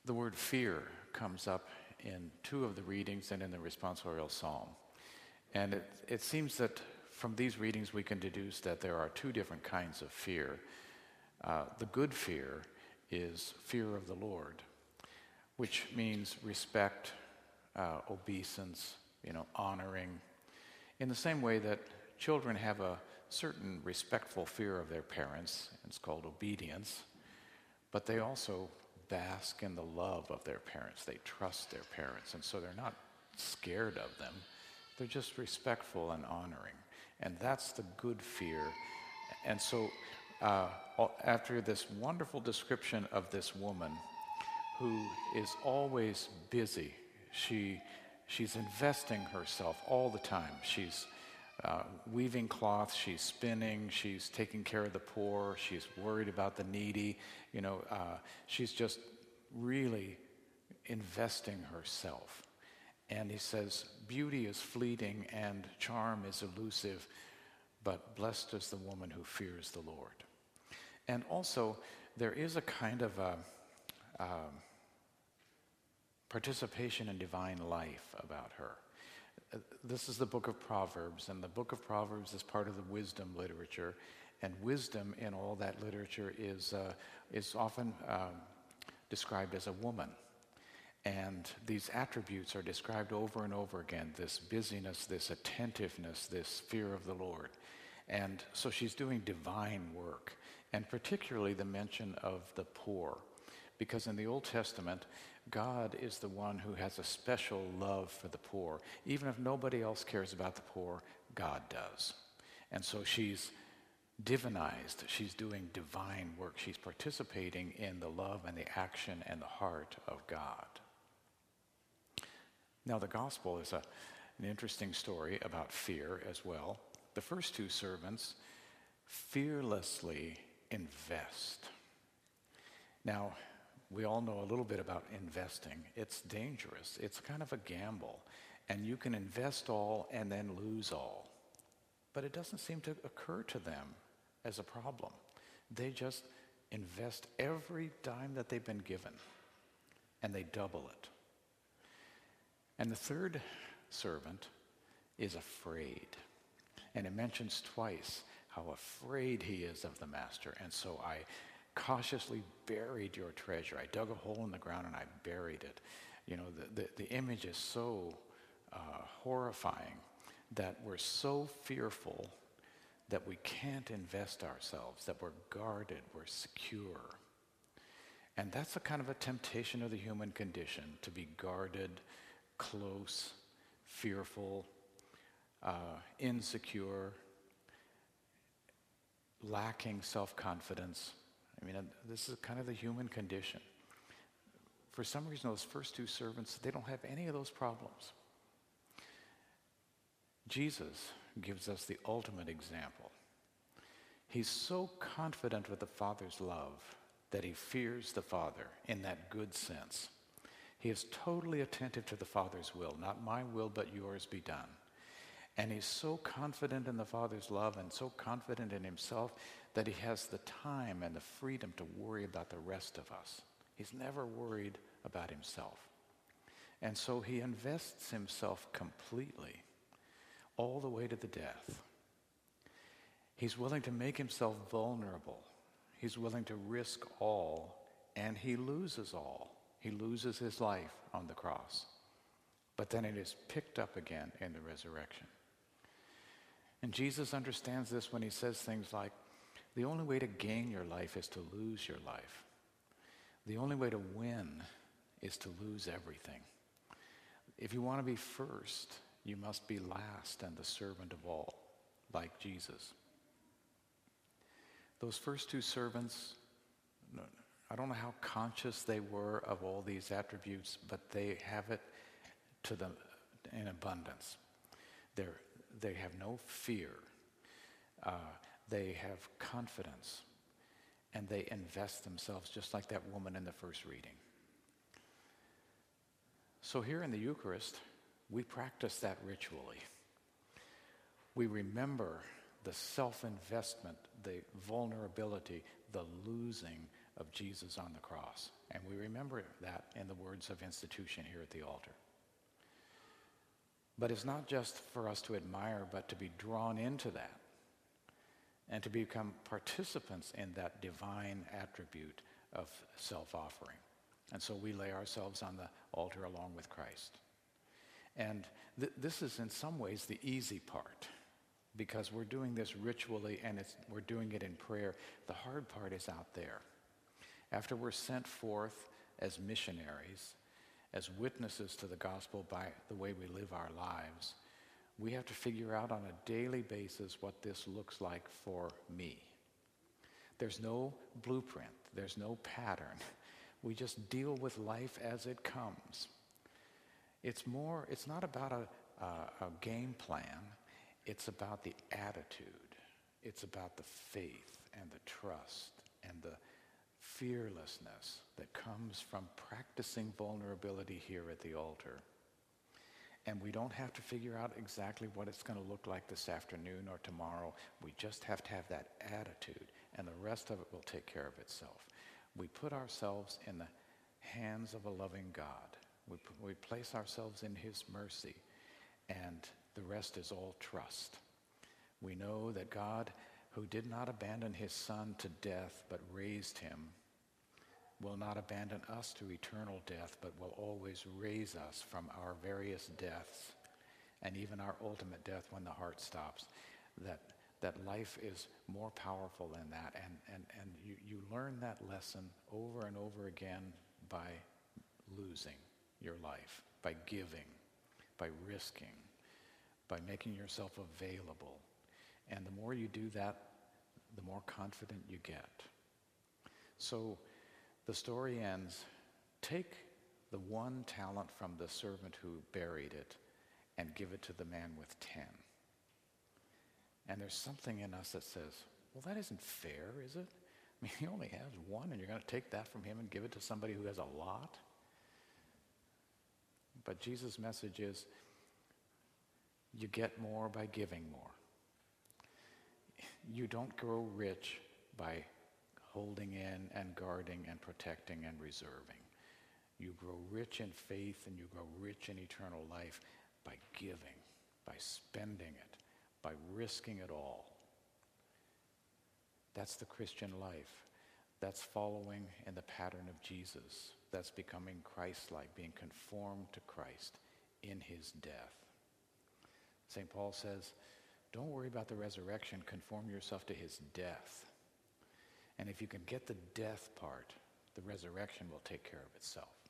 The word fear comes up in two of the readings and in the responsorial psalm. And it seems that from these readings we can deduce that there are two different kinds of fear. The good fear is fear of the Lord, which means respect, obeisance, honoring. In the same way that children have a certain respectful fear of their parents, it's called obedience, but they also bask in the love of their parents. They trust their parents, and so they're not scared of them. They're just respectful and honoring. And that's the good fear. And so after this wonderful description of this woman who is always busy, she's investing herself all the time. She's weaving cloth, she's spinning, she's taking care of the poor, she's worried about the needy. She's just really investing herself. And he says, beauty is fleeting and charm is elusive, but blessed is the woman who fears the Lord. And also, there is a kind of participation in divine life about her. This is the book of Proverbs, and the book of Proverbs is part of the wisdom literature, and wisdom in all that literature is often described as a woman. And these attributes are described over and over again, this busyness, this attentiveness, this fear of the Lord. And so she's doing divine work, and particularly the mention of the poor, because in the Old Testament, God is the one who has a special love for the poor. Even if nobody else cares about the poor, God does. And so she's divinized. She's doing divine work. She's participating in the love and the action and the heart of God. Now, the gospel is an interesting story about fear as well. The first two servants fearlessly invest. Now, we all know a little bit about investing. It's dangerous. It's kind of a gamble. And you can invest all and then lose all. But it doesn't seem to occur to them as a problem. They just invest every dime that they've been given, and they double it. And the third servant is afraid. And it mentions twice how afraid he is of the master. And so I cautiously buried your treasure. I dug a hole in the ground and I buried it. The image is so horrifying that we're so fearful that we can't invest ourselves, that we're guarded, we're secure. And that's a kind of a temptation of the human condition, to be guarded, close, fearful, insecure, lacking self-confidence. This is kind of the human condition. For some reason, those first two servants, they don't have any of those problems. Jesus gives us the ultimate example. He's so confident with the Father's love that he fears the Father in that good sense. He is totally attentive to the Father's will. Not my will, but yours be done. And he's so confident in the Father's love and so confident in himself that he has the time and the freedom to worry about the rest of us. He's never worried about himself. And so he invests himself completely, all the way to the death. He's willing to make himself vulnerable. He's willing to risk all, and he loses all. He loses his life on the cross. But then it is picked up again in the resurrection. And Jesus understands this when he says things like, the only way to gain your life is to lose your life. The only way to win is to lose everything. If you want to be first, you must be last and the servant of all, like Jesus. Those first two servants, I don't know how conscious they were of all these attributes, but they have it to them in abundance. They have no fear. They have confidence. And they invest themselves just like that woman in the first reading. So here in the Eucharist, we practice that ritually. We remember the self-investment, the vulnerability, the losing of Jesus on the cross. And we remember that in the words of institution here at the altar. But it's not just for us to admire, but to be drawn into that and to become participants in that divine attribute of self-offering. And so we lay ourselves on the altar along with Christ. And this is in some ways the easy part, because we're doing this ritually and we're doing it in prayer. The hard part is out there. After we're sent forth as missionaries, as witnesses to the gospel by the way we live our lives, we have to figure out on a daily basis what this looks like for me. There's no blueprint. There's no pattern. We just deal with life as it comes. It's not about a game plan. It's about the attitude. It's about the faith and the trust and the fearlessness that comes from practicing vulnerability here at the altar. And we don't have to figure out exactly what it's going to look like this afternoon or tomorrow. We just have to have that attitude, and the rest of it will take care of itself. We put ourselves in the hands of a loving God. We place ourselves in his mercy, and the rest is all trust. We know that God, who did not abandon his Son to death but raised him, will not abandon us to eternal death, but will always raise us from our various deaths, and even our ultimate death when the heart stops. That life is more powerful than that, and you learn that lesson over and over again by losing your life, by giving, by risking, by making yourself available. And the more you do that, the more confident you get. So the story ends, take the 1 talent from the servant who buried it and give it to the man with 10. And there's something in us that says, well, that isn't fair, is it? I mean, he only has 1 and you're going to take that from him and give it to somebody who has a lot? But Jesus' message is, you get more by giving more. You don't grow rich by holding in and guarding and protecting and reserving. You grow rich in faith and you grow rich in eternal life by giving, by spending it, by risking it all. That's the Christian life. That's following in the pattern of Jesus. That's becoming Christ-like, being conformed to Christ in his death. St. Paul says, don't worry about the resurrection, conform yourself to his death. And if you can get the death part, the resurrection will take care of itself.